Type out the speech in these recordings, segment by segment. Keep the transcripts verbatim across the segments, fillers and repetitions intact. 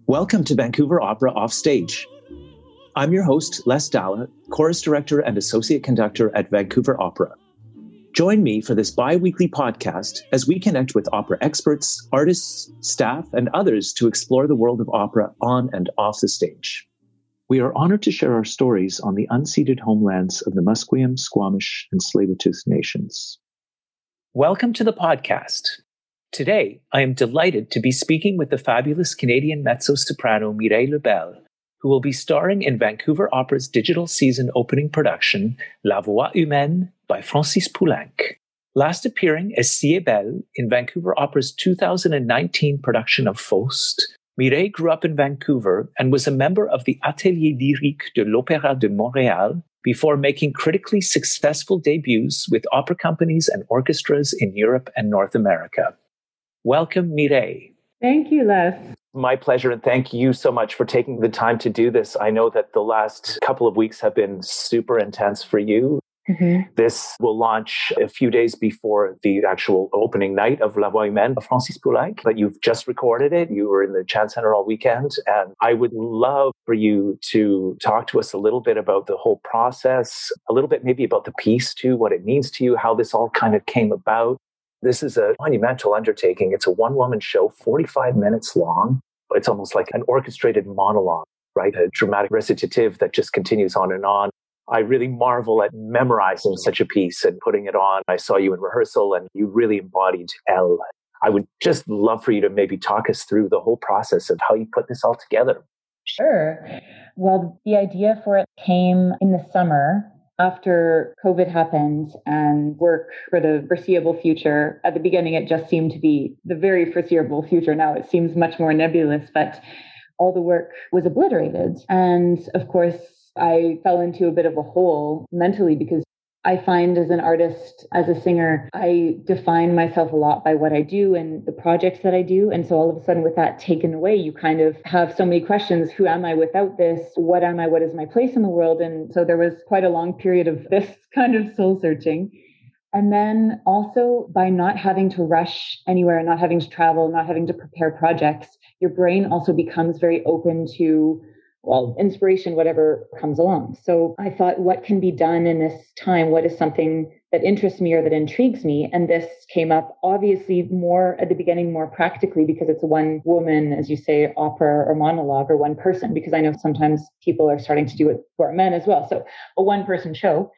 Welcome to Vancouver Opera Offstage. I'm your host, Les Dalla, Chorus Director and Associate Conductor at Vancouver Opera. Join me for this bi-weekly podcast as we connect with opera experts, artists, staff, and others to explore the world of opera on and off the stage. We are honored to share our stories on the unceded homelands of the Musqueam, Squamish, and Tsleil-Waututh nations. Welcome to the podcast. Today, I am delighted to be speaking with the fabulous Canadian mezzo-soprano Mireille Lebel, who will be starring in Vancouver Opera's digital season opening production, La Voix Humaine by Francis Poulenc. Last appearing as Cybèle in Vancouver Opera's two thousand nineteen production of Faust, Mireille grew up in Vancouver and was a member of the Atelier Lyrique de l'Opéra de Montréal before making critically successful debuts with opera companies and orchestras in Europe and North America. Welcome, Mireille. Thank you, Les. My pleasure, and thank you so much for taking the time to do this. I know that the last couple of weeks have been super intense for you. Mm-hmm. This will launch a few days before the actual opening night of La Voix Humaine by Francis Poulenc, but you've just recorded it. You were in the Chan Center all weekend, and I would love for you to talk to us a little bit about the whole process, a little bit maybe about the piece too, what it means to you, how this all kind of came about. This is a monumental undertaking. It's a one-woman show, forty-five minutes long. It's almost like an orchestrated monologue, right? A dramatic recitative that just continues on and on. I really marvel at memorizing such a piece and putting it on. I saw you in rehearsal and you really embodied Elle. I would just love for you to maybe talk us through the whole process of how you put this all together. Sure. Well, the idea for it came in the summer after COVID happened and work for the foreseeable future. At the beginning, it just seemed to be the very foreseeable future. Now it seems much more nebulous, but all the work was obliterated. And of course, I fell into a bit of a hole mentally because I find as an artist, as a singer, I define myself a lot by what I do and the projects that I do. And so all of a sudden with that taken away, you kind of have so many questions. Who am I without this? What am I? What is my place in the world? And so there was quite a long period of this kind of soul searching. And then also by not having to rush anywhere, not having to travel, not having to prepare projects, your brain also becomes very open to well, inspiration, whatever comes along. So I thought, what can be done in this time? What is something that interests me or that intrigues me? And this came up obviously more at the beginning, more practically, because it's one woman, as you say, opera or monologue or one person, because I know sometimes people are starting to do it for men as well. So a one person show.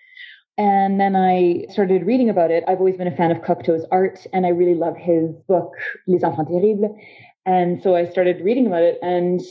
And then I started reading about it. I've always been a fan of Cocteau's art, and I really love his book, Les Enfants Terribles. And so I started reading about it. And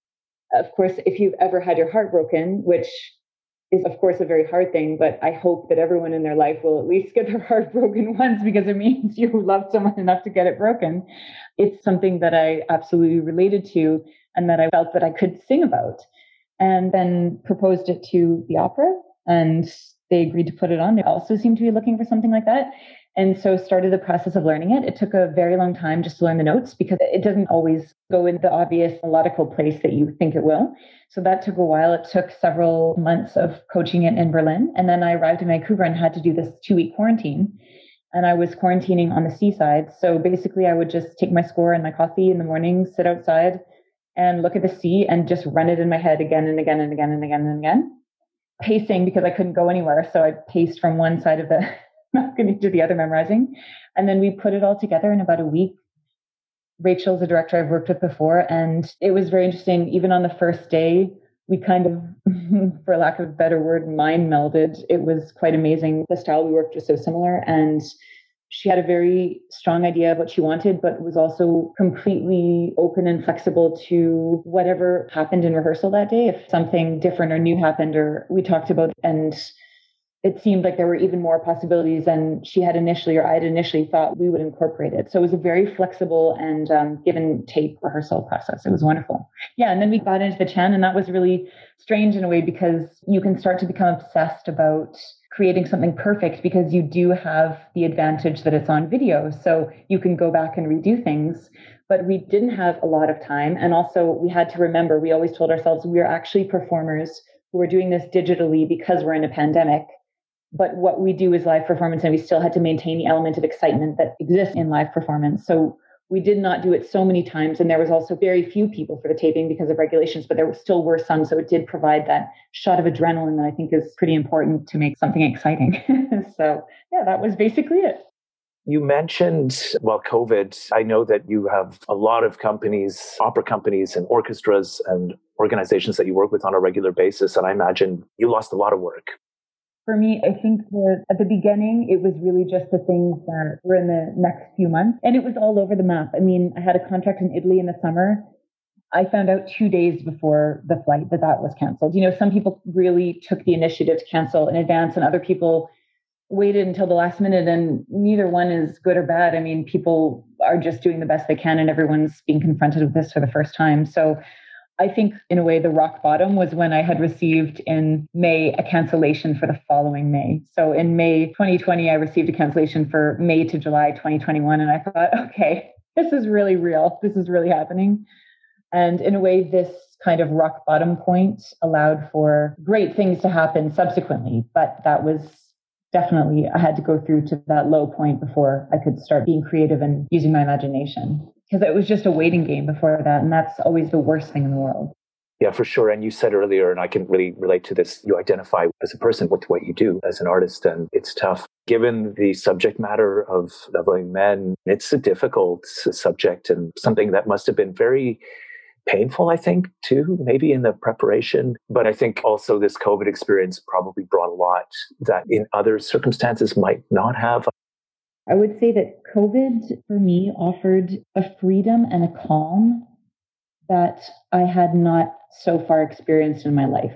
of course, if you've ever had your heart broken, which is, of course, a very hard thing, but I hope that everyone in their life will at least get their heart broken once because it means you loved someone enough to get it broken. It's something that I absolutely related to and that I felt that I could sing about. And then proposed it to the opera, and they agreed to put it on. They also seemed to be looking for something like that. And so started the process of learning it. It took a very long time just to learn the notes because it doesn't always go in the obvious melodical place that you think it will. So that took a while. It took several months of coaching it in Berlin. And then I arrived in Vancouver and had to do this two-week quarantine. And I was quarantining on the seaside. So basically I would just take my score and my coffee in the morning, sit outside and look at the sea and just run it in my head again and again and again and again and again. Pacing because I couldn't go anywhere. So I paced from one side of the balcony to the other memorizing. And then we put it all together in about a week. Rachel's a director I've worked with before, and it was very interesting. Even on the first day, we kind of, for lack of a better word, mind melded. It was quite amazing. The style we worked was so similar, and she had a very strong idea of what she wanted, but was also completely open and flexible to whatever happened in rehearsal that day. If something different or new happened, or we talked about, and it seemed like there were even more possibilities than she had initially, or I had initially thought we would incorporate it. So it was a very flexible and um, give and take rehearsal process. It was wonderful. Yeah. And then we got into the Chan, and that was really strange in a way because you can start to become obsessed about creating something perfect because you do have the advantage that it's on video. So you can go back and redo things. But we didn't have a lot of time. And also we had to remember, we always told ourselves we are actually performers who are doing this digitally because we're in a pandemic. But what we do is live performance, and we still had to maintain the element of excitement that exists in live performance. So we did not do it so many times. And there was also very few people for the taping because of regulations, but there still were some. So it did provide that shot of adrenaline that I think is pretty important to make something exciting. So yeah, that was basically it. You mentioned, well, COVID. I know that you have a lot of companies, opera companies and orchestras and organizations that you work with on a regular basis. And I imagine you lost a lot of work. For me, I think that at the beginning, it was really just the things that were in the next few months. And it was all over the map. I mean, I had a contract in Italy in the summer. I found out two days before the flight that that was canceled. You know, some people really took the initiative to cancel in advance and other people waited until the last minute, and neither one is good or bad. I mean, people are just doing the best they can and everyone's being confronted with this for the first time. So I think in a way, the rock bottom was when I had received in May a cancellation for the following May. So in May twenty twenty, I received a cancellation for May to July twenty twenty-one. And I thought, okay, this is really real. This is really happening. And in a way, this kind of rock bottom point allowed for great things to happen subsequently. But that was definitely, I had to go through to that low point before I could start being creative and using my imagination. Because it was just a waiting game before that. And that's always the worst thing in the world. Yeah, for sure. And you said earlier, and I can really relate to this, you identify as a person with what you do as an artist, and it's tough. Given the subject matter of Loving Men, it's a difficult subject and something that must have been very painful, I think, too, maybe in the preparation. But I think also this COVID experience probably brought a lot that in other circumstances might not have. I would say that COVID for me offered a freedom and a calm that I had not so far experienced in my life.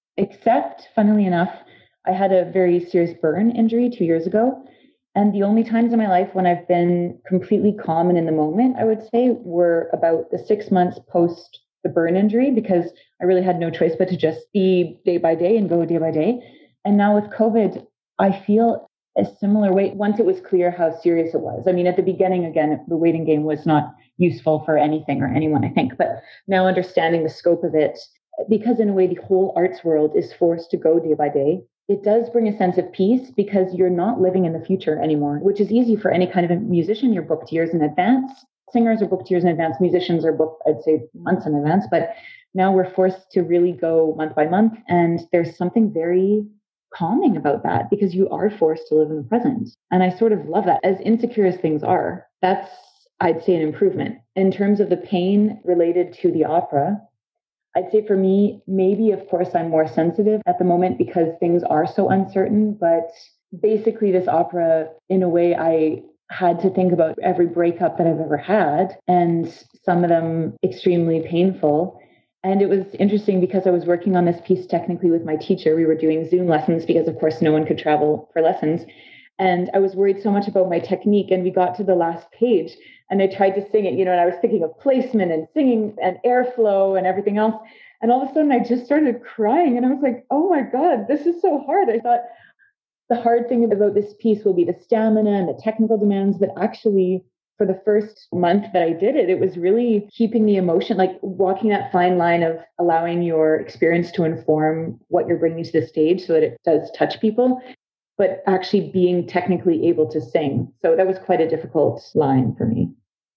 Except, funnily enough, I had a very serious burn injury two years ago. And the only times in my life when I've been completely calm and in the moment, I would say, were about the six months post the burn injury, because I really had no choice but to just be day by day and go day by day. And now with COVID, I feel a similar way once it was clear how serious it was. I mean, at the beginning, again, the waiting game was not useful for anything or anyone, I think. But now understanding the scope of it, because in a way, the whole arts world is forced to go day by day, it does bring a sense of peace because you're not living in the future anymore, which is easy for any kind of a musician. You're booked years in advance. Singers are booked years in advance. Musicians are booked, I'd say, months in advance. But now we're forced to really go month by month. And there's something very calming about that because you are forced to live in the present. And I sort of love that. As insecure as things are, that's, I'd say, an improvement. In terms of the pain related to the opera, I'd say for me, maybe, of course, I'm more sensitive at the moment because things are so uncertain. But basically, this opera, in a way, I had to think about every breakup that I've ever had, and some of them extremely painful. And it was interesting because I was working on this piece technically with my teacher. We were doing Zoom lessons because, of course, no one could travel for lessons. And I was worried so much about my technique. And we got to the last page and I tried to sing it, you know, and I was thinking of placement and singing and airflow and everything else. And all of a sudden I just started crying and I was like, oh my God, this is so hard. I thought the hard thing about this piece will be the stamina and the technical demands, but actually for the first month that I did it, it was really keeping the emotion, like walking that fine line of allowing your experience to inform what you're bringing to the stage so that it does touch people, but actually being technically able to sing. So that was quite a difficult line for me.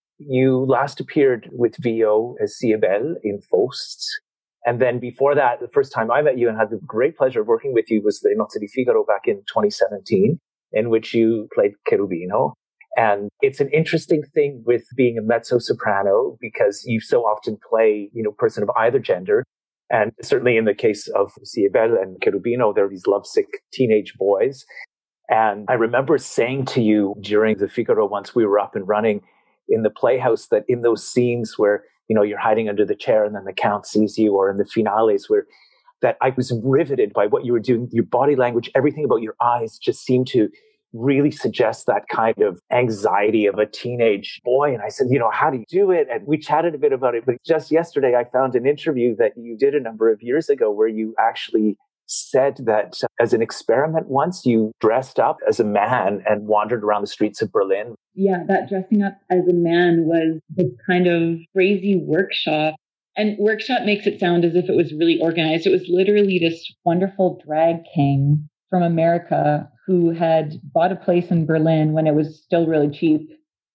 You last appeared with V O as Cybele in Faust. And then before that, the first time I met you and had the great pleasure of working with you was the Nozze di Figaro back in twenty seventeen, in which you played Cherubino. And it's an interesting thing with being a mezzo-soprano because you so often play, you know, person of either gender. And certainly in the case of Cybele and Cherubino, they're these lovesick teenage boys. And I remember saying to you during the Figaro, once we were up and running in the Playhouse, that in those scenes where, you know, you're hiding under the chair and then the Count sees you, or in the finales where that I was riveted by what you were doing, your body language, everything about your eyes just seemed to really suggests that kind of anxiety of a teenage boy. And I said, you know, how do you do it? And we chatted a bit about it. But just yesterday, I found an interview that you did a number of years ago where you actually said that as an experiment once, you dressed up as a man and wandered around the streets of Berlin. Yeah, that dressing up as a man was this kind of crazy workshop. And workshop makes it sound as if it was really organized. It was literally this wonderful drag king from America who had bought a place in Berlin when it was still really cheap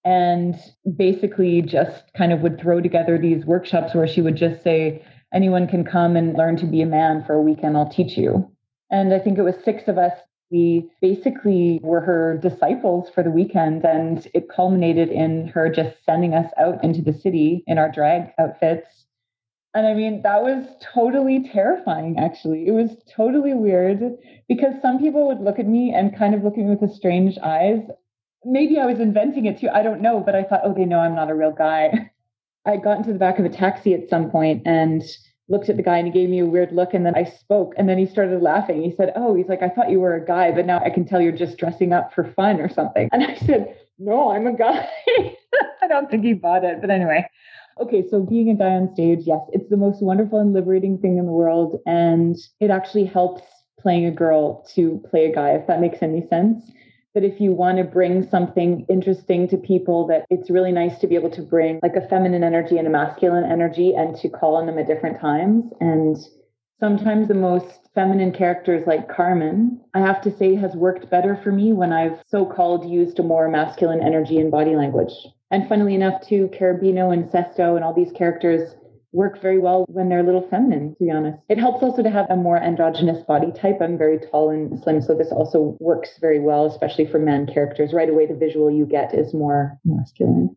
and basically just kind of would throw together these workshops where she would just say, anyone can come and learn to be a man for a weekend, I'll teach you. And I think it was six of us. We basically were her disciples for the weekend, and it culminated in her just sending us out into the city in our drag outfits. And I mean, that was totally terrifying, actually. It was totally weird because some people would look at me and kind of look at me with a strange eyes. Maybe I was inventing it too. I don't know. But I thought, oh, they know I'm not a real guy. I got into the back of a taxi at some point and looked at the guy, and he gave me a weird look, and then I spoke, and then he started laughing. He said, oh, he's like, I thought you were a guy, but now I can tell you're just dressing up for fun or something. And I said, no, I'm a guy. I don't think he bought it. But anyway, okay, so being a guy on stage, yes, it's the most wonderful and liberating thing in the world. And it actually helps playing a girl to play a guy, if that makes any sense. That if you want to bring something interesting to people, that it's really nice to be able to bring like a feminine energy and a masculine energy and to call on them at different times. And sometimes the most feminine characters like Carmen, I have to say, has worked better for me when I've so-called used a more masculine energy and body language. And funnily enough, too, Carabino and Sesto and all these characters work very well when they're a little feminine, to be honest. It helps also to have a more androgynous body type. I'm very tall and slim, so this also works very well, especially for men characters. Right away, the visual you get is more masculine,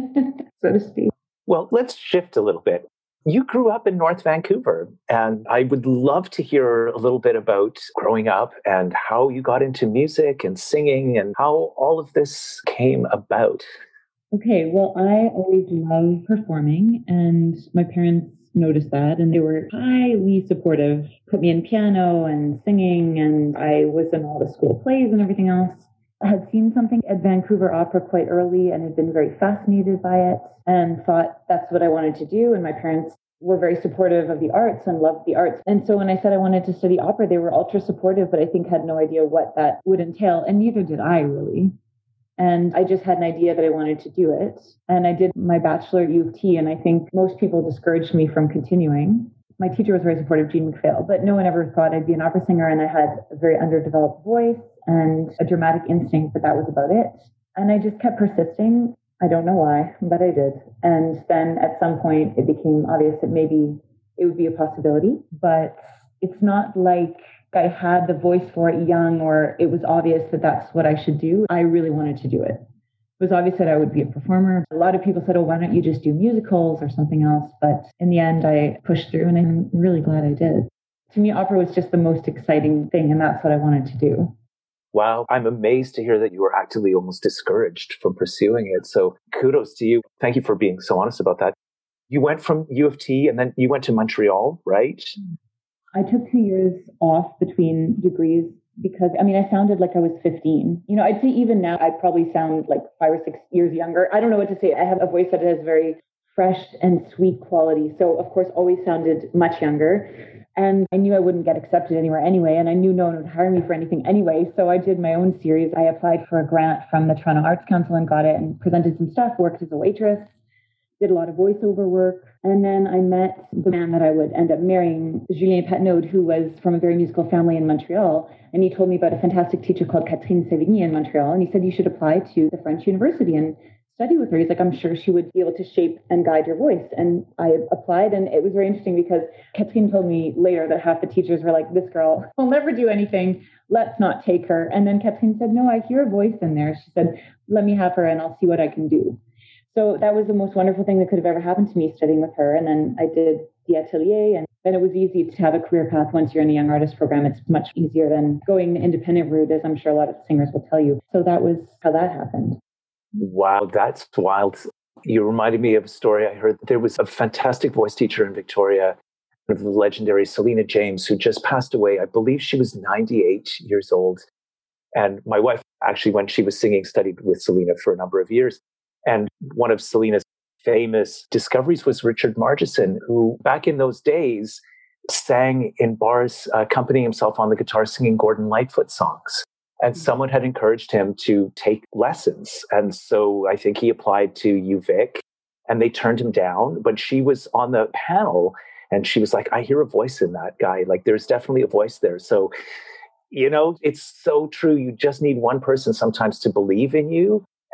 so to speak. Well, let's shift a little bit. You grew up in North Vancouver, and I would love to hear a little bit about growing up and how you got into music and singing and how all of this came about. Okay, well, I always loved performing, and my parents noticed that, and they were highly supportive, put me in piano and singing, and I was in all the school plays and everything else. I had seen something at Vancouver Opera quite early and had been very fascinated by it and thought that's what I wanted to do, and my parents were very supportive of the arts and loved the arts. And so when I said I wanted to study opera, they were ultra supportive, but I think had no idea what that would entail, and neither did I really. And I just had an idea that I wanted to do it. And I did my bachelor at U of T, and I think most people discouraged me from continuing. My teacher was very supportive, Jean McPhail, but no one ever thought I'd be an opera singer, and I had a very underdeveloped voice and a dramatic instinct, but that was about it. And I just kept persisting. I don't know why, but I did. And then at some point, it became obvious that maybe it would be a possibility, but it's not like I had the voice for it young, or it was obvious that that's what I should do. I really wanted to do it. It was obvious that I would be a performer. A lot of people said, oh, why don't you just do musicals or something else? But in the end, I pushed through, and I'm really glad I did. To me, opera was just the most exciting thing, and that's what I wanted to do. Wow, I'm amazed to hear that you were actively almost discouraged from pursuing it. So kudos to you. Thank you for being so honest about that. You went from U of T and then you went to Montreal, right? I took two years off between degrees because, I mean, I sounded like I was fifteen. You know, I'd say even now, I probably sound like five or six years younger. I don't know what to say. I have a voice that has very fresh and sweet quality. So, of course, always sounded much younger. And I knew I wouldn't get accepted anywhere anyway. And I knew no one would hire me for anything anyway. So I did my own series. I applied for a grant from the Toronto Arts Council and got it and presented some stuff, worked as a waitress, did a lot of voiceover work. And then I met the man that I would end up marrying, Julien Patnaud, who was from a very musical family in Montreal. And he told me about a fantastic teacher called Catherine Sévigny in Montreal. And he said, you should apply to the French University and study with her. He's like, I'm sure she would be able to shape and guide your voice. And I applied, and it was very interesting because Catherine told me later that half the teachers were like, this girl will never do anything. Let's not take her. And then Catherine said, no, I hear a voice in there. She said, let me have her and I'll see what I can do. So that was the most wonderful thing that could have ever happened to me, studying with her. And then I did the atelier, and then it was easy to have a career path once you're in the young artist program. It's much easier than going the independent route, as I'm sure a lot of singers will tell you. So that was how that happened. Wow, that's wild. You reminded me of a story I heard. There was a fantastic voice teacher in Victoria, the legendary Selena James, who just passed away. I believe she was ninety-eight years old. And my wife, actually, when she was singing, studied with Selena for a number of years. And one of Selena's famous discoveries was Richard Margeson, who back in those days sang in bars, uh, accompanying himself on the guitar, singing Gordon Lightfoot songs. And someone had encouraged him to take lessons. And so I think he applied to U Vic and they turned him down. But she was on the panel and she was like, I hear a voice in that guy. Like, there's definitely a voice there. So, you know, it's so true. You just need one person sometimes to believe in you.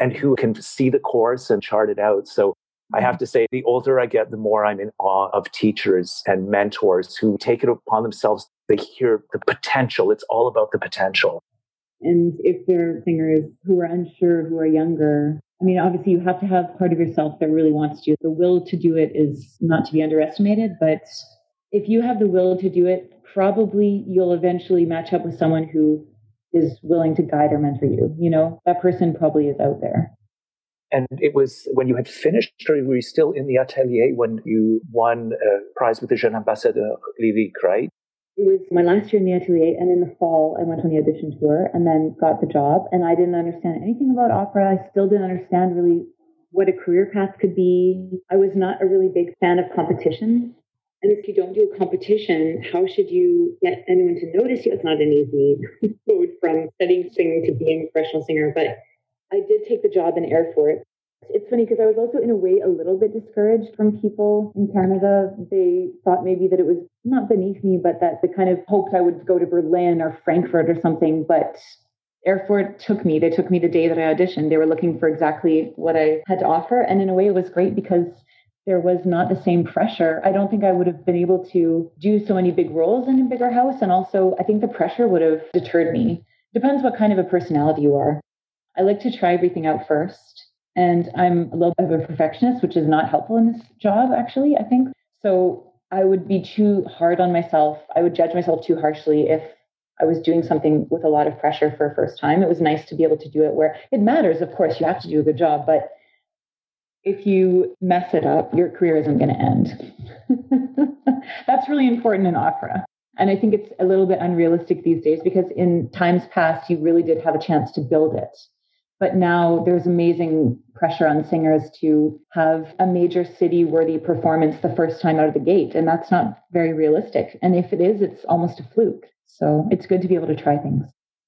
and who can see the course and chart it out. So I have to say, the older I get, the more I'm in awe of teachers and mentors who take it upon themselves. They hear the potential. It's all about the potential. And if there are singers who are unsure, who are younger, I mean, obviously you have to have part of yourself that really wants to. The will to do it is not to be underestimated, but if you have the will to do it, probably you'll eventually match up with someone who is willing to guide or mentor you. You know, that person probably is out there. And it was when you had finished, or were you still in the atelier when you won a prize with the Jeune Ambassadeur Lyrique, right? It was my last year in the atelier, and in the fall, I went on the audition tour and then got the job. And I didn't understand anything about opera. I still didn't understand really what a career path could be. I was not a really big fan of competition. And if you don't do a competition, how should you get anyone to notice you? It's not an easy road from studying singing to being a professional singer. But I did take the job in Erfurt. It's funny because I was also in a way a little bit discouraged from people in Canada. They thought maybe that it was not beneath me, but that they kind of hoped I would go to Berlin or Frankfurt or something. But Erfurt took me. They took me the day that I auditioned. They were looking for exactly what I had to offer. And in a way, it was great because there was not the same pressure. I don't think I would have been able to do so many big roles in a bigger house. And also, I think the pressure would have deterred me. Depends what kind of a personality you are. I like to try everything out first. And I'm a little bit of a perfectionist, which is not helpful in this job, actually, I think. So I would be too hard on myself. I would judge myself too harshly if I was doing something with a lot of pressure for a first time. It was nice to be able to do it where it matters. Of course, you have to do a good job. But if you mess it up, your career isn't going to end. That's really important in opera. And I think it's a little bit unrealistic these days because in times past, you really did have a chance to build it. But now there's amazing pressure on singers to have a major city-worthy performance the first time out of the gate. And that's not very realistic. And if it is, it's almost a fluke. So it's good to be able to try things.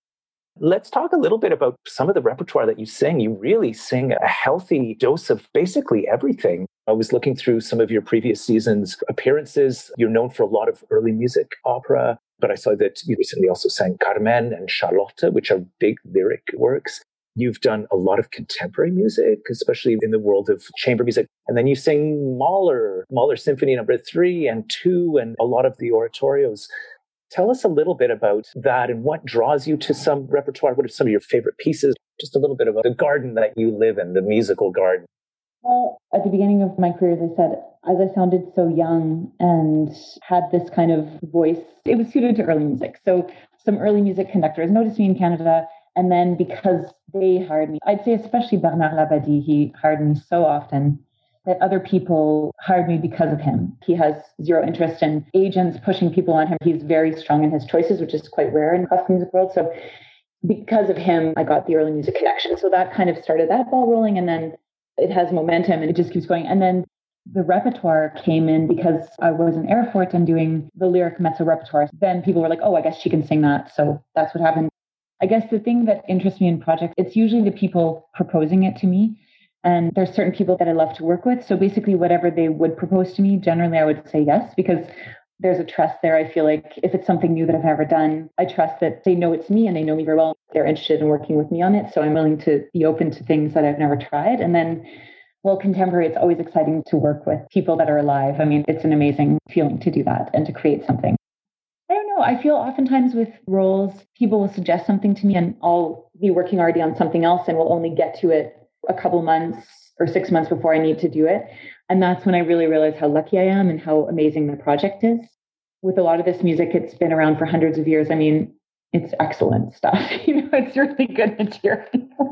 Let's talk a little bit about some of the repertoire that you sing. You really sing a healthy dose of basically everything. I was looking through some of your previous seasons' appearances. You're known for a lot of early music opera, but I saw that you recently also sang Carmen and Charlotte, which are big lyric works. You've done a lot of contemporary music, especially in the world of chamber music. And then you sing Mahler, Mahler Symphony number three and two, and a lot of the oratorios. Tell us a little bit about that and what draws you to some repertoire. What are some of your favorite pieces? Just a little bit about the garden that you live in, the musical garden. Well, at the beginning of my career, as I said, as I sounded so young and had this kind of voice, it was suited to early music. So some early music conductors noticed me in Canada. And then because they hired me, I'd say especially Bernard Labadie, he hired me so often that other people hired me because of him. He has zero interest in agents pushing people on him. He's very strong in his choices, which is quite rare in the classical music world. So because of him, I got the early music connection. So that kind of started that ball rolling. And then it has momentum and it just keeps going. And then the repertoire came in because I was in Erfurt and doing the lyric mezzo repertoire. Then people were like, oh, I guess she can sing that. So that's what happened. I guess the thing that interests me in projects, it's usually the people proposing it to me. And there's certain people that I love to work with. So basically whatever they would propose to me, generally I would say yes, because there's a trust there. I feel like if it's something new that I've never done, I trust that they know it's me and they know me very well. They're interested in working with me on it. So I'm willing to be open to things that I've never tried. And then, well, contemporary, it's always exciting to work with people that are alive. I mean, it's an amazing feeling to do that and to create something. I don't know. I feel oftentimes with roles, people will suggest something to me and I'll be working already on something else and will only get to it a couple months or six months before I need to do it. And that's when I really realize how lucky I am and how amazing the project is. With a lot of this music, it's been around for hundreds of years. I mean, it's excellent stuff. You know, it's really good material.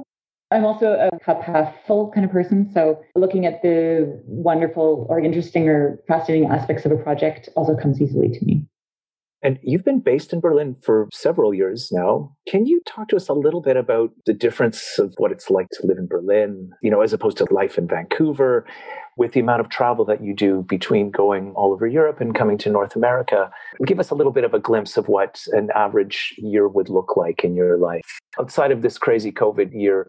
I'm also a cup half full kind of person. So looking at the wonderful or interesting or fascinating aspects of a project also comes easily to me. And you've been based in Berlin for several years now. Can you talk to us a little bit about the difference of what it's like to live in Berlin, you know, as opposed to life in Vancouver, with the amount of travel that you do between going all over Europe and coming to North America? Give us a little bit of a glimpse of what an average year would look like in your life outside of this crazy COVID year.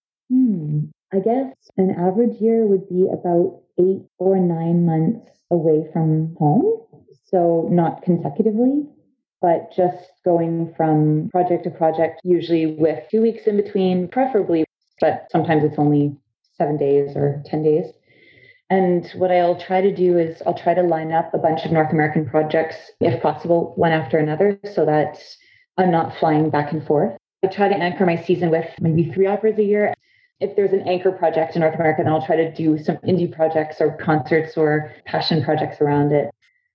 Hmm. I guess an average year would be about eight or nine months away from home. So not consecutively, but just going from project to project, usually with two weeks in between, preferably but sometimes it's only seven days or ten days. And what I'll try to do is I'll try to line up a bunch of North American projects, if possible, one after another, so that I'm not flying back and forth. I try to anchor my season with maybe three operas a year. If there's an anchor project in North America, then I'll try to do some indie projects or concerts or passion projects around it.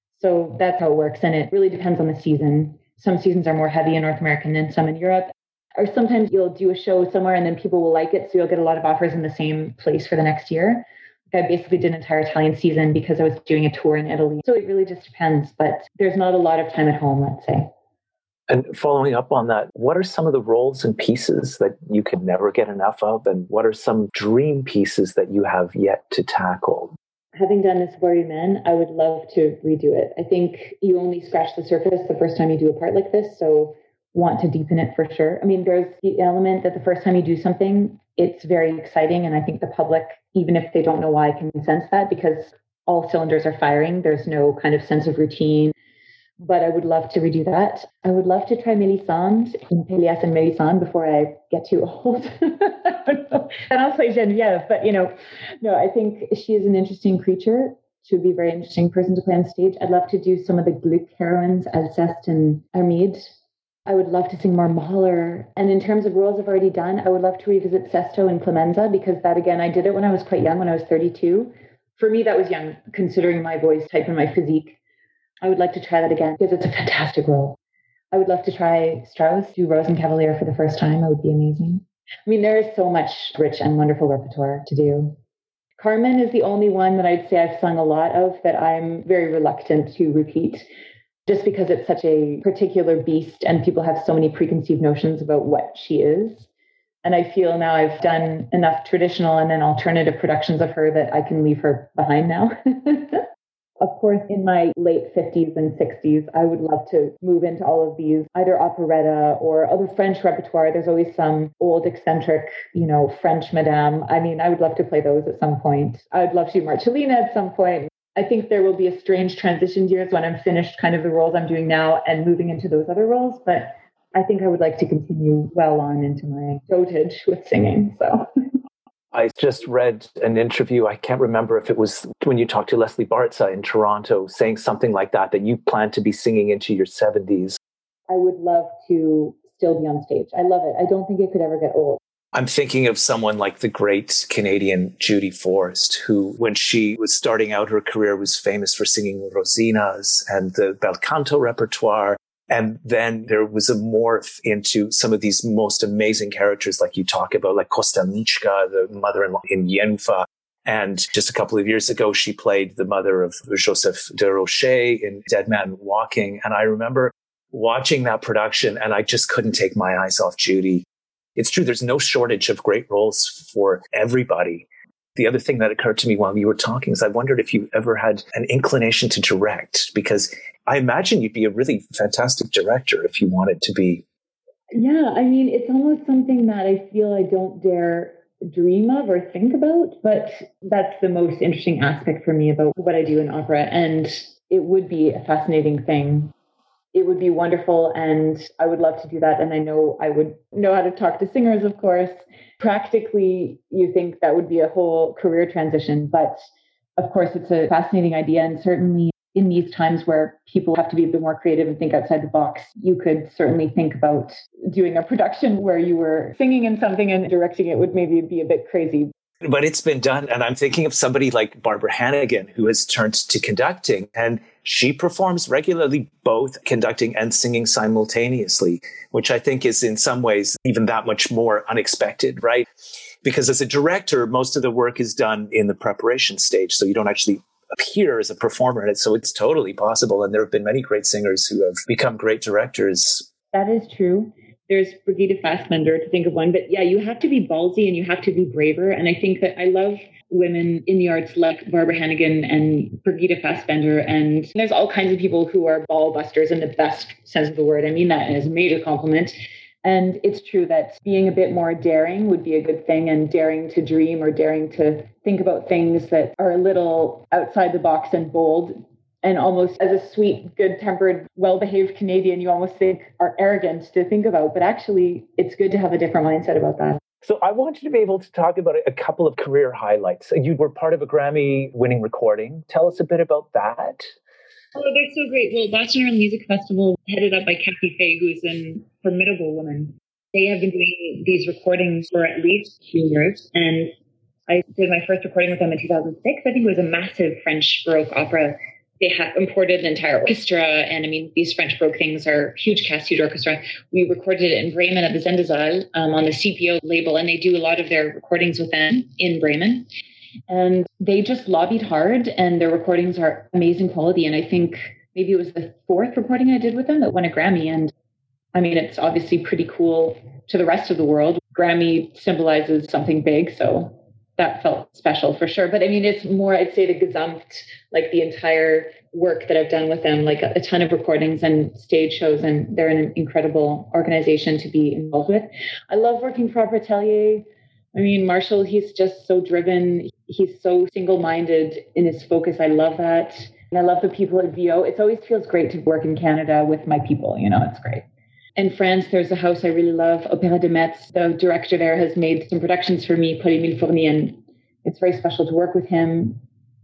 So that's how it works. And it really depends on the season. Some seasons are more heavy in North America than some in Europe. Or sometimes you'll do a show somewhere and then people will like it. So you'll get a lot of offers in the same place for the next year. I basically did an entire Italian season because I was doing a tour in Italy. So it really just depends. But there's not a lot of time at home, let's say. And following up on that, what are some of the roles and pieces that you can never get enough of? And what are some dream pieces that you have yet to tackle? Having done This Warrior Men, I would love to redo it. I think you only scratch the surface the first time you do a part like this. So want to deepen it for sure. I mean, there's the element that the first time you do something, it's very exciting. And I think the public, even if they don't know why, can sense that because all cylinders are firing. There's no kind of sense of routine. But I would love to redo that. I would love to try Mélisande in Pélias and Mélisande before I get too old. I don't know. And I'll play Geneviève, but you know, no, I think she is an interesting creature. She would be a very interesting person to play on stage. I'd love to do some of the Gluck heroines, Alceste and Armide. I would love to sing more Mahler. And in terms of roles I've already done, I would love to revisit Sesto and Clemenza because that, again, I did it when I was quite young, when I was thirty-two. For me, that was young, considering my voice type and my physique. I would like to try that again because it's a fantastic role. I would love to try Strauss, do Rosenkavalier for the first time. That would be amazing. I mean, there is so much rich and wonderful repertoire to do. Carmen is the only one that I'd say I've sung a lot of that I'm very reluctant to repeat, just because it's such a particular beast and people have so many preconceived notions about what she is. And I feel now I've done enough traditional and then alternative productions of her that I can leave her behind now. Of course, in my late fifties and sixties, I would love to move into all of these, either operetta or other French repertoire. There's always some old eccentric, you know, French madame. I mean, I would love to play those at some point. I would love to do Marcellina at some point. I think there will be a strange transition years when I'm finished kind of the roles I'm doing now and moving into those other roles. But I think I would like to continue well on into my dotage with singing. So I just read an interview. I can't remember if it was when you talked to Leslie Bartza in Toronto, saying something like that, that you plan to be singing into your seventies. I would love to still be on stage. I love it. I don't think it could ever get old. I'm thinking of someone like the great Canadian Judy Forrest, who, when she was starting out her career, was famous for singing Rosinas and the bel canto repertoire. And then there was a morph into some of these most amazing characters, like you talk about, like Kostelnička, the mother-in-law in Jenfa. And just a couple of years ago, she played the mother of Joseph de Rocher in Dead Man Walking. And I remember watching that production, and I just couldn't take my eyes off Judy. It's true, there's no shortage of great roles for everybody. The other thing that occurred to me while you were talking is I wondered if you ever had an inclination to direct, because I imagine you'd be a really fantastic director if you wanted to be. Yeah, I mean, it's almost something that I feel I don't dare dream of or think about, but that's the most interesting aspect for me about what I do in opera. And it would be a fascinating thing. It would be wonderful, and I would love to do that. And I know I would know how to talk to singers, of course. Practically, you think that would be a whole career transition, but of course, it's a fascinating idea. And certainly in these times where people have to be a bit more creative and think outside the box, you could certainly think about doing a production where you were singing in something and directing it would maybe be a bit crazy. But it's been done. And I'm thinking of somebody like Barbara Hannigan, who has turned to conducting, and she performs regularly both conducting and singing simultaneously, which I think is in some ways even that much more unexpected, right? Because as a director, most of the work is done in the preparation stage. So you don't actually appear as a performer in it. So it's totally possible. And there have been many great singers who have become great directors. That is true. There's Brigitte Fassbender, to think of one. But yeah, you have to be ballsy and you have to be braver. And I think that I love women in the arts like Barbara Hannigan and Brigitte Fassbender. And there's all kinds of people who are ball busters in the best sense of the word. I mean that as a major compliment. And it's true that being a bit more daring would be a good thing, and daring to dream or daring to think about things that are a little outside the box and bold. And almost as a sweet, good-tempered, well-behaved Canadian, you almost think are arrogant to think about. But actually, it's good to have a different mindset about that. So I want you to be able to talk about a couple of career highlights. You were part of a Grammy-winning recording. Tell us a bit about that. Oh, they're so great. Well, Boston World Music Festival, headed up by Kathy Fay, who's a formidable woman. They have been doing these recordings for at least a few years. And I did my first recording with them in two thousand six. I think it was a massive French Baroque opera. They had imported an entire orchestra. And I mean, these French Baroque things are huge cast, huge orchestra. We recorded it in Bremen at the Sendesaal um, on the C P O label. And they do a lot of their recordings with them in Bremen. And they just lobbied hard, and their recordings are amazing quality. And I think maybe it was the fourth recording I did with them that won a Grammy. And I mean, it's obviously pretty cool to the rest of the world. Grammy symbolizes something big. So that felt special for sure. But I mean, it's more, I'd say the Gesamt, like the entire work that I've done with them, like a, a ton of recordings and stage shows. And they're an incredible organization to be involved with. I love working for Opera Atelier. I mean, Marshall, he's just so driven. He's so single-minded in his focus. I love that. And I love the people at V O. It always feels great to work in Canada with my people. You know, it's great. In France, there's a house I really love, Opéra de Metz. The director there has made some productions for me, Paul-Émile Fournier, and it's very special to work with him.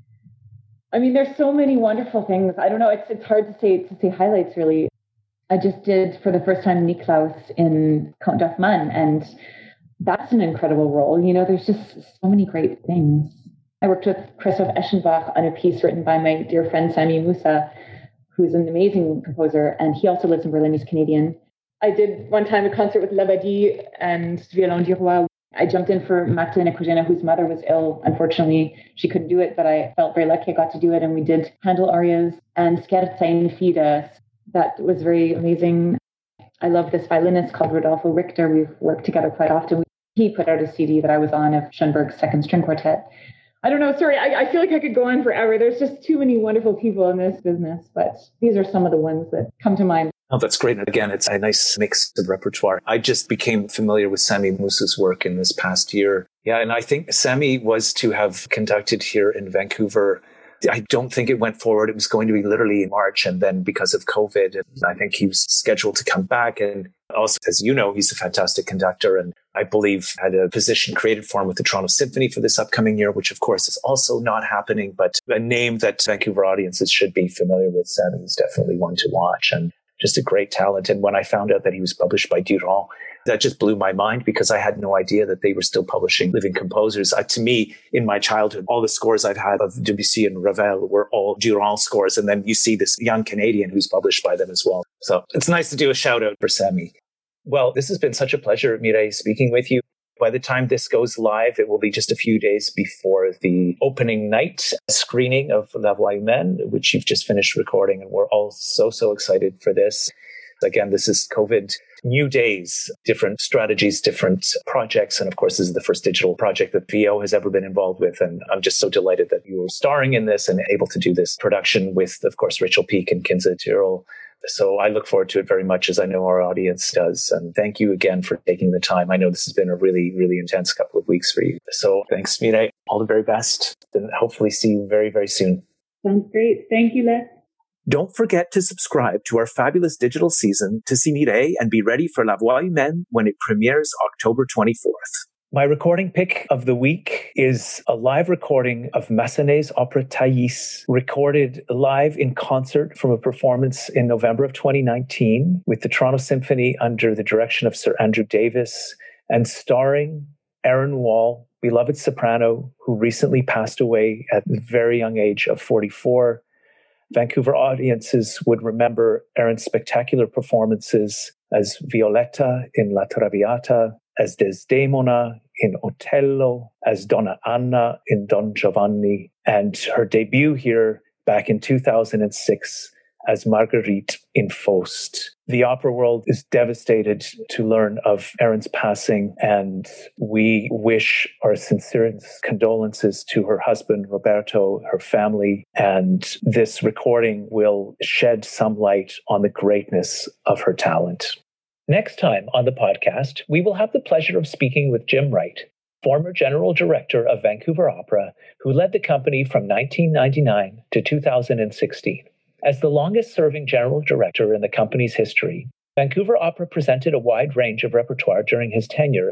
I mean, there's so many wonderful things. I don't know. It's it's hard to say to say highlights, really. I just did, for the first time, Niklaus in Count d'Hoffmann, and that's an incredible role. You know, there's just so many great things. I worked with Christoph Eschenbach on a piece written by my dear friend Sami Musa, who's an amazing composer, and he also lives in Berlin. He's Canadian. I did one time a concert with Labadie and Violon du Roi. I jumped in for Magdalena Kujena, whose mother was ill. Unfortunately, she couldn't do it, but I felt very lucky I got to do it. And we did Handel arias and Scherza in Fide. That was very amazing. I love this violinist called Rodolfo Richter. We've worked together quite often. He put out a C D that I was on of Schoenberg's Second String Quartet. I don't know, sorry, I, I feel like I could go on forever. There's just too many wonderful people in this business, but these are some of the ones that come to mind. Oh, that's great. And again, it's a nice mix of repertoire. I just became familiar with Sami Musa's work in this past year. Yeah, and I think Sami was to have conducted here in Vancouver. I don't think it went forward. It was going to be literally in March. And then because of COVID, I think he was scheduled to come back. And also, as you know, he's a fantastic conductor. And I believe had a position created for him with the Toronto Symphony for this upcoming year, which of course is also not happening. But a name that Vancouver audiences should be familiar with. Sami is definitely one to watch and just a great talent. And when I found out that he was published by Durand, that just blew my mind because I had no idea that they were still publishing living composers. Uh, to me, in my childhood, all the scores I've had of Debussy and Ravel were all Durand scores. And then you see this young Canadian who's published by them as well. So it's nice to do a shout out for Sami. Well, this has been such a pleasure, Mireille, speaking with you. By the time this goes live, it will be just a few days before the opening night screening of La Voix Humaine, which you've just finished recording. And we're all so, so excited for this. Again, this is COVID new days, different strategies, different projects. And of course, this is the first digital project that V O has ever been involved with. And I'm just so delighted that you were starring in this and able to do this production with, of course, Rachel Peake and Kinza Tyrrell. So I look forward to it very much, as I know our audience does. And thank you again for taking the time. I know this has been a really, really intense couple of weeks for you. So thanks, Mireille. All the very best. And hopefully see you very, very soon. Sounds great. Thank you, Les. Don't forget to subscribe to our fabulous digital season to see Mireille and be ready for La Voix Humaine when it premieres October twenty-fourth. My recording pick of the week is a live recording of Massenet's opera Thais, recorded live in concert from a performance in November of twenty nineteen with the Toronto Symphony under the direction of Sir Andrew Davis and starring Erin Wall, beloved soprano who recently passed away at the very young age of forty-four. Vancouver audiences would remember Erin's spectacular performances as Violetta in La Traviata, as Desdemona in Otello, as Donna Anna in Don Giovanni, and her debut here back in two thousand six as Marguerite in Faust. The opera world is devastated to learn of Erin's passing, and we wish our sincerest condolences to her husband, Roberto, her family, and this recording will shed some light on the greatness of her talent. Next time on the podcast, we will have the pleasure of speaking with Jim Wright, former general director of Vancouver Opera, who led the company from nineteen ninety-nine to two thousand sixteen. As the longest-serving general director in the company's history, Vancouver Opera presented a wide range of repertoire during his tenure,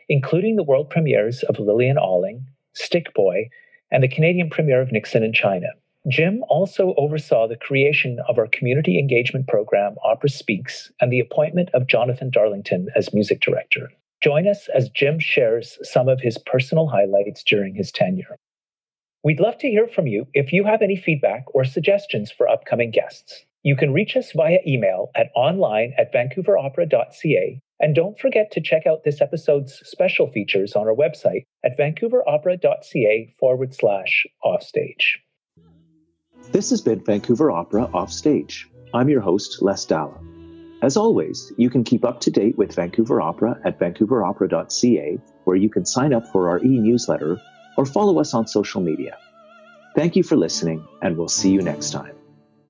including the world premieres of Lillian Alling, Stick Boy, and the Canadian premiere of Nixon in China. Jim also oversaw the creation of our community engagement program, Opera Speaks, and the appointment of Jonathan Darlington as music director. Join us as Jim shares some of his personal highlights during his tenure. We'd love to hear from you if you have any feedback or suggestions for upcoming guests. You can reach us via email at online at vancouver opera dot c a, and don't forget to check out this episode's special features on our website at vancouver opera dot c a forward slash offstage. This has been Vancouver Opera Offstage. I'm your host, Les Dalla. As always, you can keep up to date with Vancouver Opera at vancouver opera dot c a, where you can sign up for our e-newsletter or follow us on social media. Thank you for listening, and we'll see you next time.